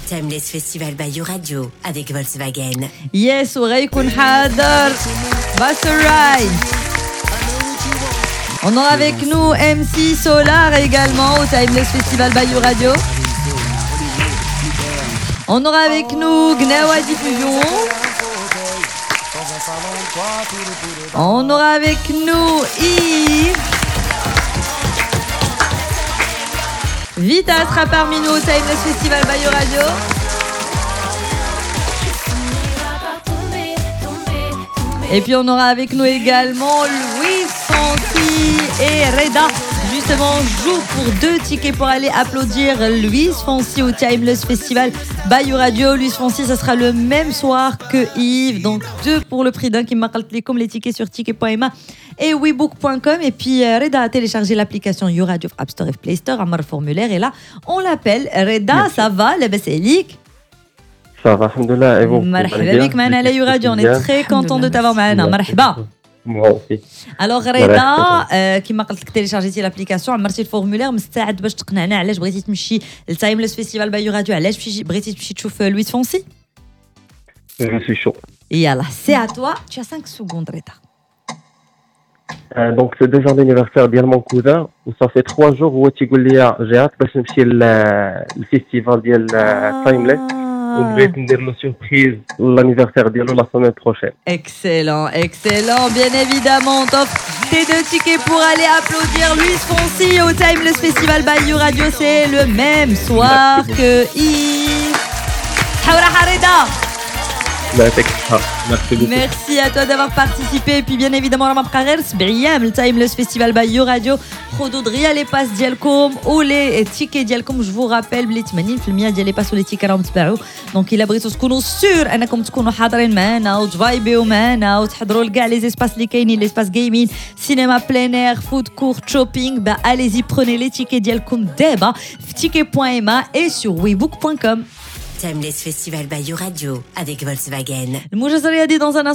Timeless Festival by You Radio avec Volkswagen. Yes, وغيكون حاضر Bus Ride. On aura avec nous MC Solar également au Timeless Festival by You Radio. On aura avec nous Gnawa Diffusion. On aura avec nous Yves. Vita sera parmi nous au Timeless Festival by You Radio. Et puis on aura avec nous également Louis Fonsi et Reda. Justement, joue pour 2 tickets pour aller applaudir Louis Fonsi au Timeless Festival by You Radio. Louis Fonsi, ça sera le même soir que Yves. Donc 2 pour le prix d'un qui m'a calculé comme les tickets sur ticket.ma et webook.com. Et puis Reda a téléchargé l'application You Radio App Store et Play Store, un formulaire. Et là, on l'appelle. Reda, ça va? La Bassélique? Ça va, alhamdoulilah. Et vous? Marhaba bik معنا على You Radio. On est très content de t'avoir معنا. مرحبا. Moi aussi. Alors رضا كما قلت لك تيليشارجيتي لابليكاسيون عمرتي الفورمولير مستعد باش تقنعنا علاش بغيتي تمشي للتايمليس فيستيفال باي يو راديو علاش بغيتي تمشي تشوف لويس فونسي Je suis chaud. يلا سي ا توا tu as 5 secondes رضا. Donc c'est déjà l'anniversaire ديال mon cousin وصافي 3 jours هو تيقول لي جي هات باش نمشي للفيستيفال ديال تايمليس وبغيت ندير له سوربريز l'anniversaire ديالو la semaine prochaine. Excellent, excellent. Bien évidemment, on t'offre tes 2 tickets pour aller applaudir Luis Fonsi au Timeless Festival by You Radio. C'est le même soir que Yves. Haoura Reda. Merci beaucoup. Merci à toi d'avoir participé. Et puis bien évidemment, راه بقى غير 7 ايام التايمليس فيستيفال باي يو راديو. خذوا دغيا لي باس ديالكم ولي تيكي ديالكم. جو رابيل بلي 80% ديال لي باس ولي تيكي راهم تباعوا. دونك الا بغيتوا تكونوا سور انكم تكونوا حاضرين معنا وتفايبيو معنا وتحضروا لكاع لي اسباس اللي كاينين، لي اسباس جيمين، سينما بلين اير، فود كورت، شوبينغ، با اليزي بروني لي تيكي ديالكم دابا في ticket.ma et sur webook.com. Timeless Festival by You Radio avec Volkswagen. الموجز الرياضي dans un instant.